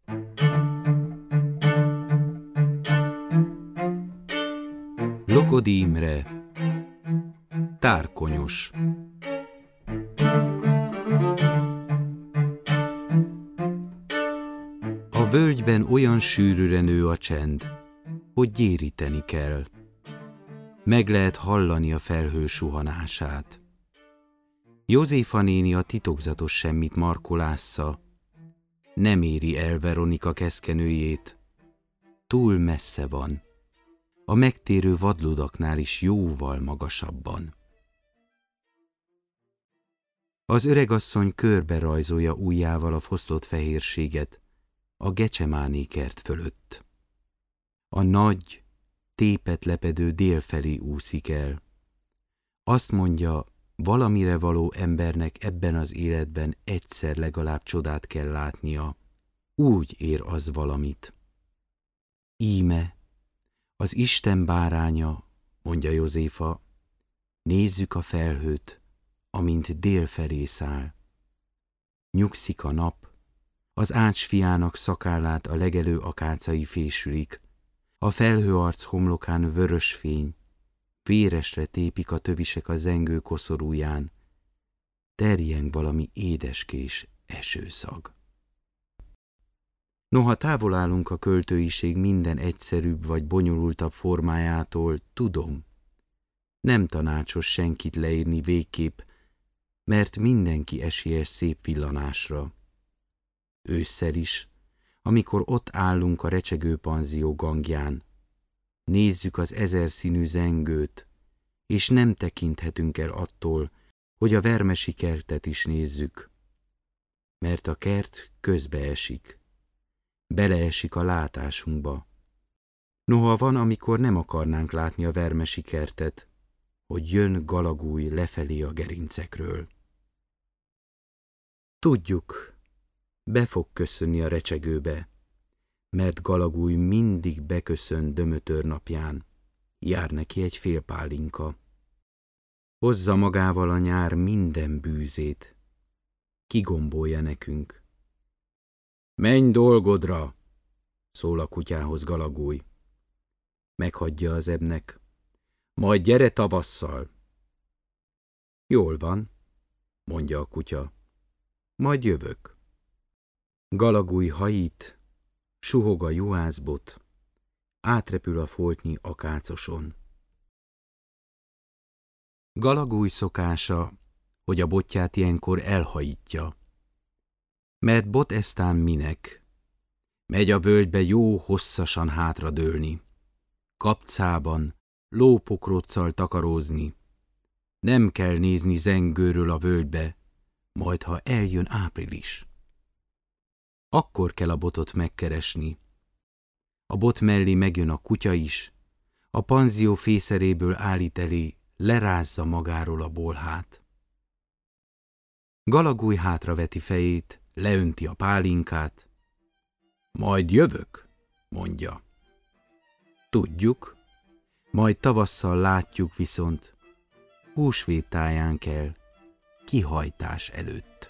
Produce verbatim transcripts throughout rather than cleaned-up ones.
Lokodi Imre, Tárkonyos. A völgyben olyan sűrűre nő a csend, hogy gyéríteni kell. Meg lehet hallani a felhő suhanását. Józséfa néni a titokzatos semmit markolásza. Nem éri el Veronika keszkenőjét. Túl messze van. A megtérő vadludaknál is jóval magasabban. Az öregasszony körbe rajzolja ujjával a foszlott fehérséget a Gecsemáné kert fölött. A nagy, tépet lepedő dél felé úszik el. Azt mondja, valamire való embernek ebben az életben egyszer legalább csodát kell látnia. Úgy ér az valamit. Íme, az Isten báránya, mondja Józséfa, nézzük a felhőt, amint dél felé száll. Nyugszik a nap, az ácsfiának szakállát a legelő akácai fésülik, a felhőarc homlokán vörös fény, véresre tépik a tövisek a zengő koszorúján, terjeng valami édeskés esőszag. Noha távol állunk a költőiség minden egyszerűbb vagy bonyolultabb formájától, tudom, nem tanácsos senkit leírni végképp, mert mindenki esélyes szép villanásra. Ősszel is, amikor ott állunk a recsegő panzió gangján, nézzük az ezerszínű zengőt, és nem tekinthetünk el attól, hogy a vermesi kertet is nézzük, mert a kert közbeesik, beleesik a látásunkba. Noha van, amikor nem akarnánk látni a vermesi kertet, hogy jön galagúj lefelé a gerincekről. Tudjuk, be fog köszönni a recsegőbe, mert galagúj mindig beköszön Dömötör napján, jár neki egy fél pálinka. Hozza magával a nyár minden bűzét, kigombolja nekünk. Menj dolgodra, szól a kutyához galagúj. Meghagyja az ebnek, majd gyere tavasszal. Jól van, mondja a kutya, majd jövök. Galagúj hajít, suhog a juhászbot, átrepül a foltnyi akácoson. Galagúj szokása, hogy a botját ilyenkor elhajítja. Mert bot eztán minek? Megy a völgybe jó hosszasan hátradőlni, kapcában, lópokróccal takarózni. Nem kell nézni zengőről a völgybe, majd ha eljön április. Akkor kell a botot megkeresni. A bot mellé megjön a kutya is, a panzió fészeréből állít elé, lerázza magáról a bolhát. Galagúj hátraveti fejét, leönti a pálinkát. Majd jövök, mondja. Tudjuk, majd tavasszal látjuk viszont, húsvét táján kell, kihajtás előtt.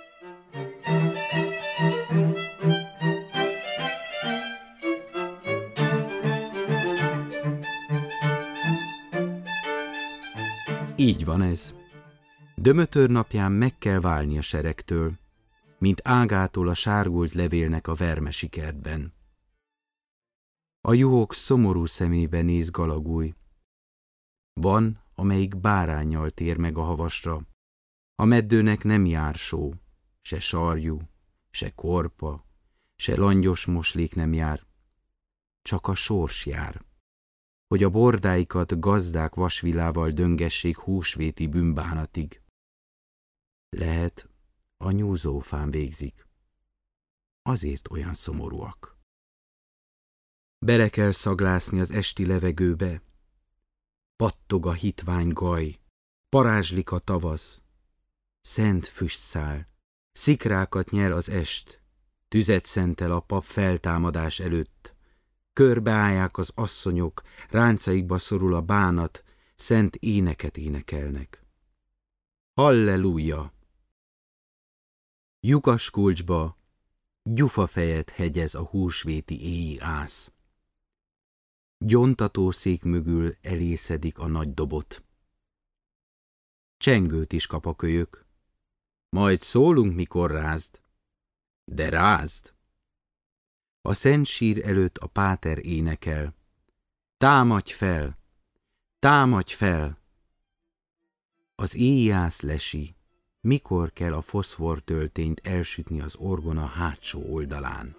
Így van ez. Dömötör napján meg kell válni a seregtől, mint ágától a sárgult levélnek a vermesi kertben. A juhok szomorú szemébe néz galagúj. Van, amelyik báránnyal tér meg a havasra. A meddőnek nem jár só, se sarjú, se korpa, se langyos moslék nem jár. Csak a sors jár, hogy a bordáikat gazdák vasvilával döngessék húsvéti bűnbánatig. Lehet, a nyúzófán végzik. Azért olyan szomorúak. Bele kell szaglászni az esti levegőbe. Pattog a hitvány gaj, parázslik a tavasz. Szent füst száll, szikrákat nyel az est, tüzet szentel a pap feltámadás előtt. Körbeállják az asszonyok, ráncaikba szorul a bánat, szent éneket énekelnek. Halleluja! Lyukas kulcsba, Gyufafejet hegyez a húsvéti éji ász. Gyontatószék mögül elészedik a nagy dobot. Csengőt is kap a kölyök. Majd szólunk, mikor rázd. De rázd! A szent sír előtt a páter énekel. Támadj fel! Támadj fel! Az éjjász lesi, mikor kell a foszfortöltényt elsütni az orgona hátsó oldalán.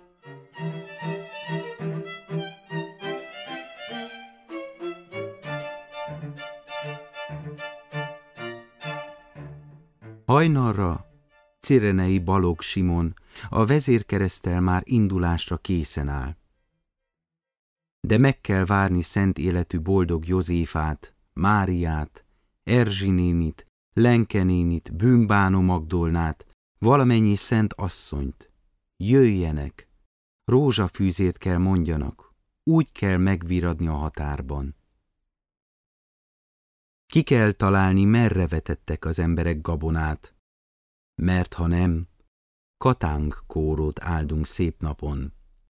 Hajnalra Cirenei Balogh Simon a vezérkereszttel már indulásra készen áll. De meg kell várni szent életű boldog Józséfát, Máriát, Erzsi nénit, Lenke nénit, Bűnbánó Magdolnát, valamennyi szent asszonyt. Jöjjenek, rózsafűzét kell mondjanak, úgy kell megviradni a határban. Ki kell találni, merre vetettek az emberek gabonát, mert ha nem, katáng kórót áldunk szép napon.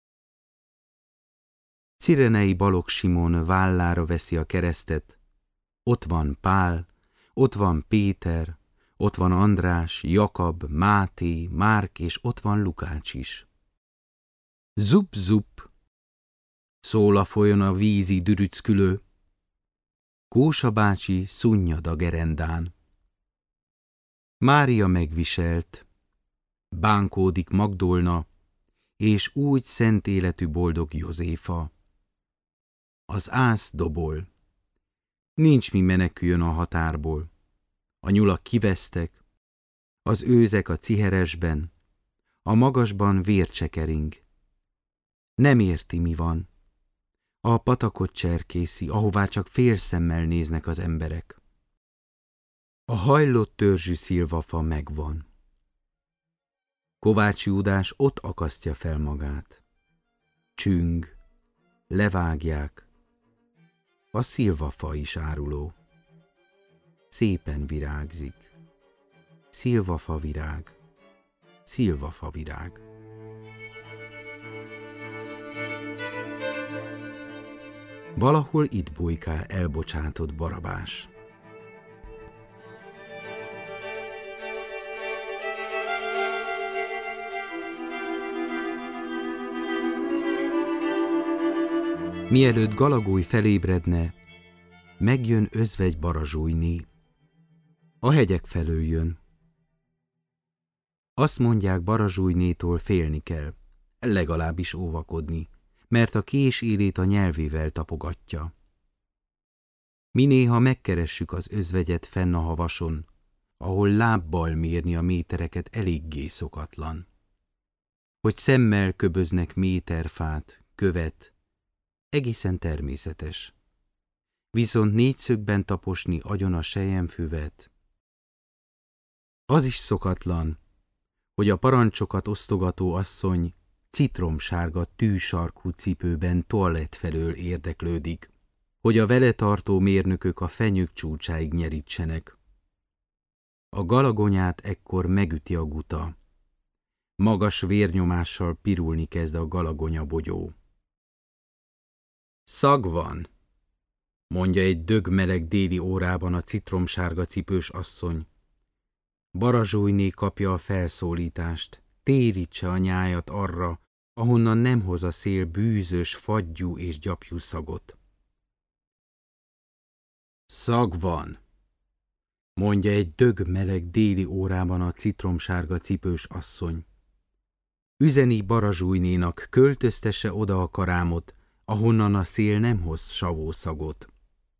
Cirenei Balogh Simon vállára veszi a keresztet, ott van Pál, ott van Péter, ott van András, Jakab, Máté, Márk, és ott van Lukács is. Zup-zup, szól a folyón a vízi dürückülő, Kósa bácsi szunnyad a gerendán. Mária megviselt, bánkódik Magdolna, és úgy szent életű boldog Józséfa. Az ász dobol, nincs mi meneküljön a határból. A nyulak kivesztek, az őzek a ciheresben, a magasban vércsekering. Nem érti, mi van. A patakot cserkészi, ahová csak félszemmel néznek az emberek. A hajlott törzsű szilvafa megvan. Kovács Júdás ott akasztja fel magát. Csüng, levágják. A szilvafa is áruló. Szépen virágzik. Szilvafa virág, szilvafa virág. Valahol itt bujkál elbocsátott Barabás. Mielőtt Galagói felébredne, megjön özvegy Barazsújné. A hegyek felől jön. Azt mondják, Barazsújnétól félni kell, legalábbis óvakodni, mert a kés élét a nyelvével tapogatja. Mi néha megkeressük az özvegyet fenn a havason, ahol lábbal mérni a métereket eléggé szokatlan. Hogy szemmel köböznek méterfát, követ, egészen természetes. Viszont négyszögben taposni agyon a selyemfüvet, az is szokatlan, hogy a parancsokat osztogató asszony citromsárga tűsarkú cipőben toalett felől érdeklődik, hogy a vele tartó mérnökök a fenyők csúcsáig nyerítsenek. A galagonyát ekkor megüti a guta. Magas vérnyomással pirulni kezd a galagonya bogyó. Szag van, mondja egy dögmeleg déli órában a citromsárga cipős asszony. Barazsújné kapja a felszólítást, térítse a nyájat arra, ahonnan nem hoz a szél bűzös, fagyú és gyapjú szagot. Szag van, mondja egy dögmeleg déli órában a citromsárga cipős asszony. Üzeni Barazsújnénak, költöztesse oda a karámot, ahonnan a szél nem hoz savó szagot.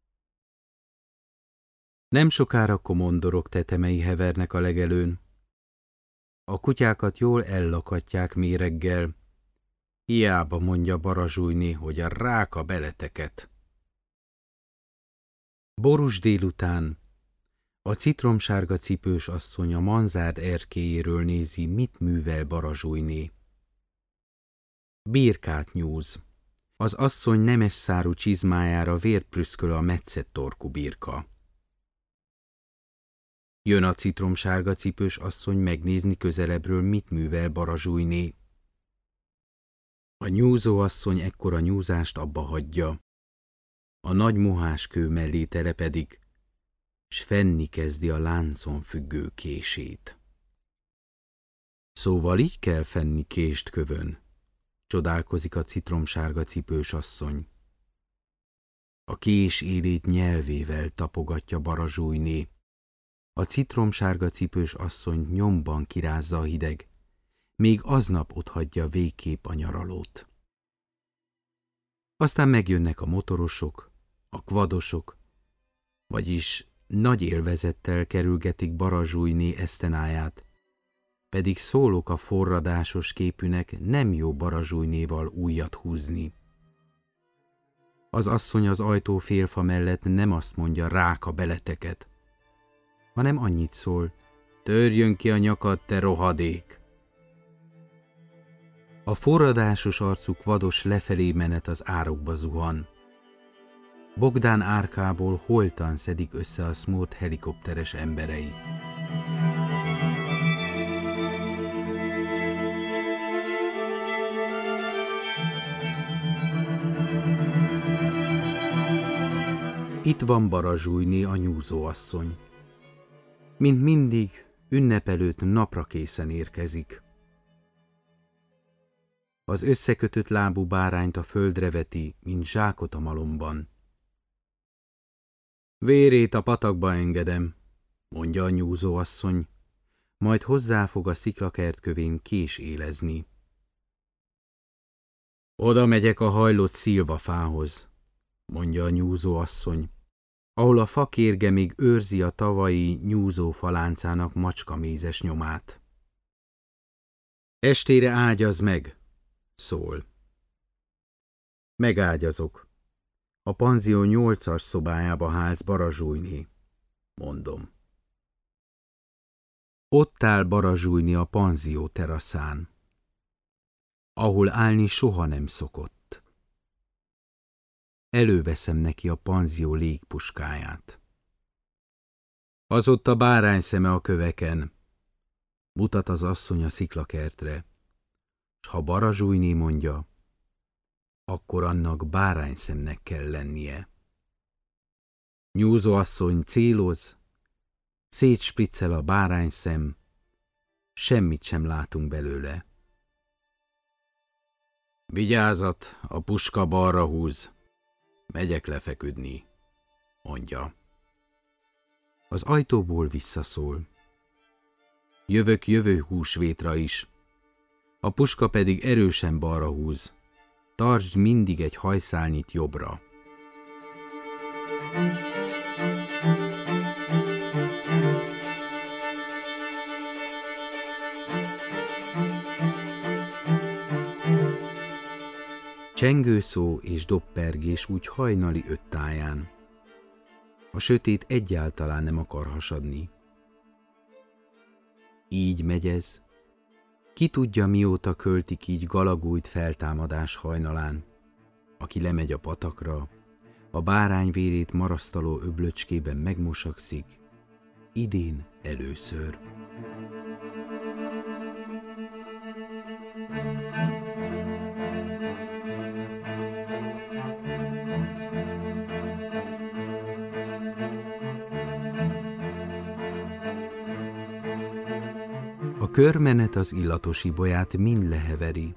Nem sokára komondorok tetemei hevernek a legelőn. A kutyákat jól ellakatják méreggel. Hiába mondja Barazsújné, hogy a ráka beleteket. Borús délután a citromsárga cipős asszony a manzárd erkélyéről nézi, mit művel Barazsújné. Birkát nyúz. Az asszony nemes szárú csizmájára vért prüszköl a metszett torkú birka. Jön a citromsárga cipős asszony megnézni közelebbről, mit művel Barazsújné. A nyúzóasszony ekkor a nyúzást abba hagyja, a nagy moháskő mellé telepedik, s fenni kezdi a láncon függő kését. Szóval így kell fenni kést kövön, csodálkozik a citromsárga cipős asszony. A kés élét nyelvével tapogatja Barazsújné. A citromsárga cipős asszony nyomban kirázza a hideg, még aznap otthagyja végképp a nyaralót. Aztán megjönnek a motorosok, a kvadosok, vagyis nagy élvezettel kerülgetik Barazsújné esztenáját, pedig szólok a forradásos képűnek, nem jó Barazsújnéval újat húzni. Az asszony az ajtó félfa mellett nem azt mondja, rák a beleteket, hanem annyit szól, törjön ki a nyakad, te rohadék! A forradásos arcú vados lefelé menet az árokba zuhan. Bogdán árkából holtan szedik össze a Smurd helikopteres emberei. Itt van Barazsújné, a nyúzóasszony. Mint mindig, ünnep előtt napra készen érkezik. Az összekötött lábú bárányt a földre veti, mint zsákot a malomban. Vérét a patakba engedem, mondja a nyúzóasszony, majd hozzáfog a sziklakert kövén kés élezni. Oda megyek a hajlott szilvafához, mondja a nyúzóasszony, ahol a fakérge még őrzi a tavalyi nyúzó faláncának macskamézes nyomát. Estére ágyaz meg, szól. Megágyazok. A panzió nyolcas szobájába hálsz Barazsújné, mondom. Ott áll Barazsújné a panzió teraszán, ahol állni soha nem szokott. Előveszem neki a panzió légpuskáját. Az ott a bárány szeme a köveken, mutat az asszony a sziklakertre, s ha Barazsújné mondja, akkor annak bárányszemnek kell lennie. Nyúzóasszony céloz, szétspriccel a bárányszem, semmit sem látunk belőle. Vigyázat, a puska balra húz, megyek lefeküdni, mondja. Az ajtóból visszaszól. Jövök jövő húsvétra is, a puska pedig erősen balra húz. Tartsd mindig egy hajszálnyit jobbra. Csengőszó és dobpergés úgy hajnali öttáján. A sötét egyáltalán nem akar hasadni. Így megy ez. Ki tudja, mióta költik így galagújt feltámadás hajnalán, aki lemegy a patakra, a bárány vérét marasztaló öblöcskében megmosakszik, idén először. A körmenet az illatos ibolyát mind leheveri.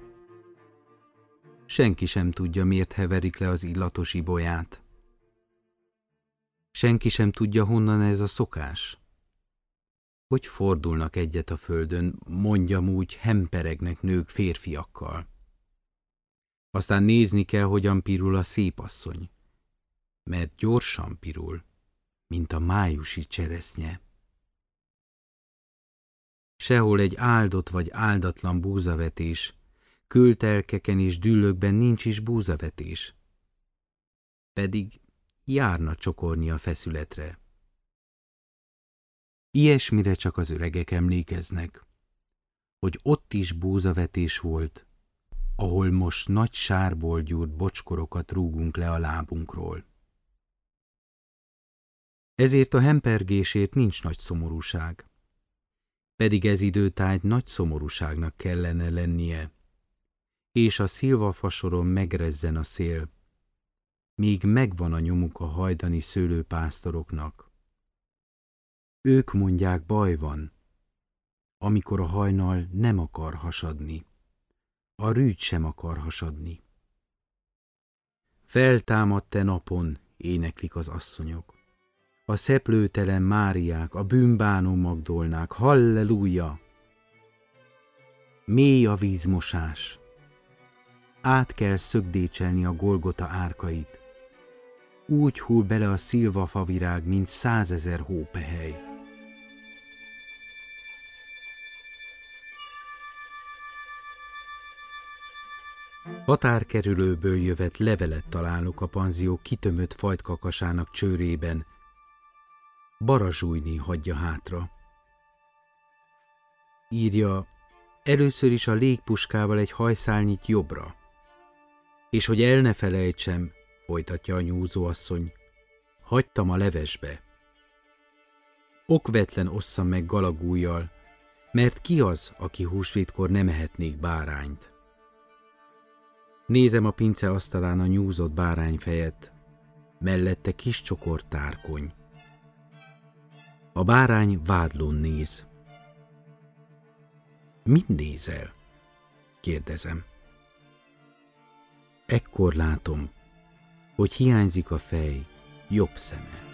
Senki sem tudja, miért heverik le az illatos ibolyát. Senki sem tudja, honnan ez a szokás. Hogy fordulnak egyet a földön, mondjam úgy, hemperegnek nők férfiakkal. Aztán nézni kell, hogyan pirul a szépasszony, mert gyorsan pirul, mint a májusi cseresznye. Sehol egy áldott vagy áldatlan búzavetés, kültelkeken és düllökben nincs is búzavetés. Pedig járna csokorni a feszületre. Ilyesmire csak az öregek emlékeznek, hogy ott is búzavetés volt, ahol most nagy sárból gyúrt bocskorokat rúgunk le a lábunkról. Ezért a hempergésért nincs nagy szomorúság. Pedig ez időtájt nagy szomorúságnak kellene lennie, és a szilvafasoron megrezzen a szél, míg megvan a nyomuk a hajdani szőlőpásztoroknak. Ők mondják, baj van, amikor a hajnal nem akar hasadni, a rűd sem akar hasadni. Feltámadt te napon, éneklik az asszonyok. A szeplőtelen Máriák, a bűnbánó Magdolnák, halleluja! Mély a vízmosás. Át kell szögdécselni a Golgota árkait. Úgy hull bele a szilvafavirág, mint százezer hópehely. Határkerülőből jövet levelet találok a panzió kitömött fajtkakasának csőrében. Barazsújni hagyja hátra. Írja, először is a légpuskával egy hajszálnyit jobbra. És hogy el ne felejtsem, folytatja a nyúzóasszony, hagytam a levesbe. Okvetlen osszam meg galagújjal, mert ki az, aki húsvétkor nem ehetnék bárányt? Nézem a pince asztalán a nyúzott bárányfejet, mellette kis csokor tárkony. A bárány vádlón néz. Mit nézel? Kérdezem. Ekkor látom, hogy hiányzik a fej jobb szeme.